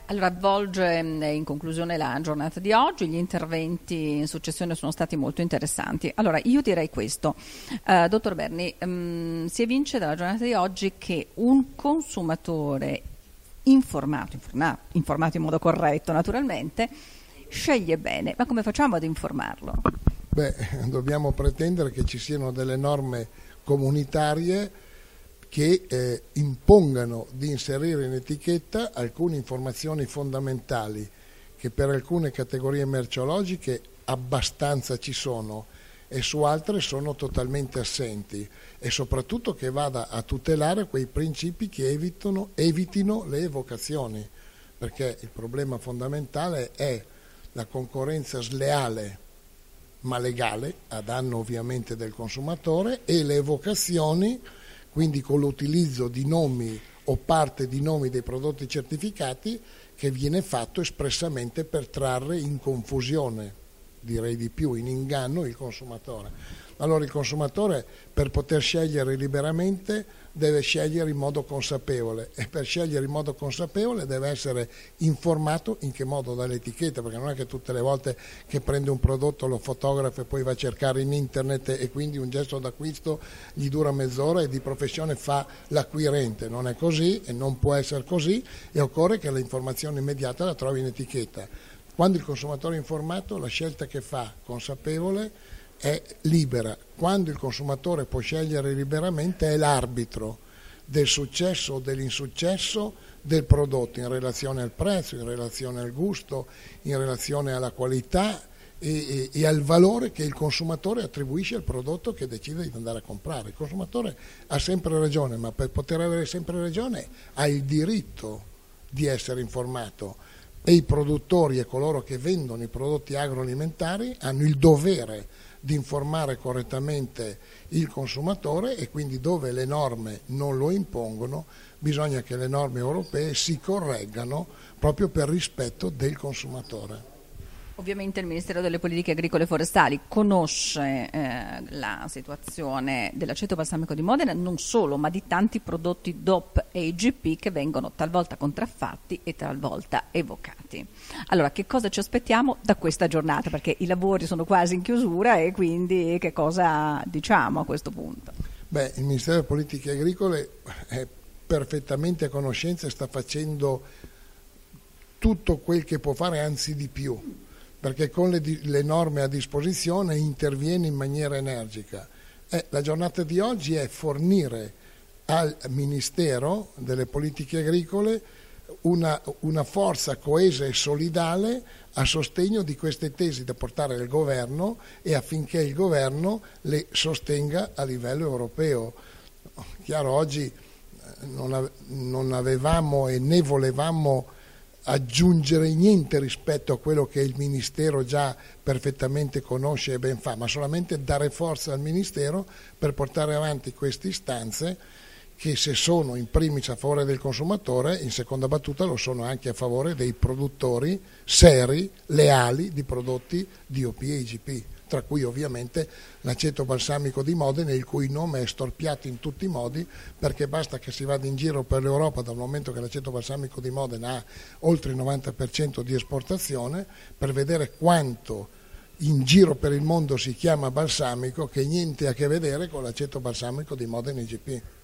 Allora, avvolge in conclusione la giornata di oggi, gli interventi in successione sono stati molto interessanti. Allora, io direi questo, dottor Berni, si evince dalla giornata di oggi che un consumatore informato in modo corretto naturalmente, sceglie bene, ma come facciamo ad informarlo? Beh, dobbiamo pretendere che ci siano delle norme comunitarie che impongano di inserire in etichetta alcune informazioni fondamentali che per alcune categorie merceologiche abbastanza ci sono e su altre sono totalmente assenti, e soprattutto che vada a tutelare quei principi che evitino le evocazioni, perché il problema fondamentale è la concorrenza sleale ma legale, a danno ovviamente del consumatore, e le evocazioni, quindi con l'utilizzo di nomi o parte di nomi dei prodotti certificati, che viene fatto espressamente per trarre in confusione, direi di più, in inganno il consumatore. Allora il consumatore, per poter scegliere liberamente, deve scegliere in modo consapevole, e per scegliere in modo consapevole deve essere informato in che modo dall'etichetta, perché non è che tutte le volte che prende un prodotto lo fotografa e poi va a cercare in internet e quindi un gesto d'acquisto gli dura mezz'ora e di professione fa l'acquirente. Non è così e non può essere così, e occorre che l'informazione immediata la trovi in etichetta. Quando il consumatore è informato, la scelta che fa consapevole è libera. Quando il consumatore può scegliere liberamente, è l'arbitro del successo o dell'insuccesso del prodotto in relazione al prezzo, in relazione al gusto, in relazione alla qualità e al valore che il consumatore attribuisce al prodotto che decide di andare a comprare. Il consumatore ha sempre ragione, ma per poter avere sempre ragione ha il diritto di essere informato, e i produttori e coloro che vendono i prodotti agroalimentari hanno il dovere di informare correttamente il consumatore, e quindi dove le norme non lo impongono bisogna che le norme europee si correggano proprio per rispetto del consumatore. Ovviamente il Ministero delle Politiche Agricole e Forestali conosce la situazione dell'aceto balsamico di Modena, non solo, ma di tanti prodotti DOP e IGP che vengono talvolta contraffatti e talvolta evocati. Allora, che cosa ci aspettiamo da questa giornata? Perché i lavori sono quasi in chiusura, e quindi che cosa diciamo a questo punto? Beh, il Ministero delle Politiche Agricole è perfettamente a conoscenza e sta facendo tutto quel che può fare, anzi di più, perché con le norme a disposizione interviene in maniera energica. La giornata di oggi è fornire al Ministero delle Politiche Agricole una forza coesa e solidale a sostegno di queste tesi da portare al governo, e affinché il governo le sostenga a livello europeo. Chiaro, oggi non avevamo e né volevamo aggiungere niente rispetto a quello che il Ministero già perfettamente conosce e ben fa, ma solamente dare forza al Ministero per portare avanti queste istanze che, se sono in primis a favore del consumatore, in seconda battuta lo sono anche a favore dei produttori seri, leali di prodotti DOP e IGP, tra cui ovviamente l'aceto balsamico di Modena, il cui nome è storpiato in tutti i modi, perché basta che si vada in giro per l'Europa, dal momento che l'aceto balsamico di Modena ha oltre il 90% di esportazione, per vedere quanto in giro per il mondo si chiama balsamico, che niente ha a che vedere con l'aceto balsamico di Modena IGP.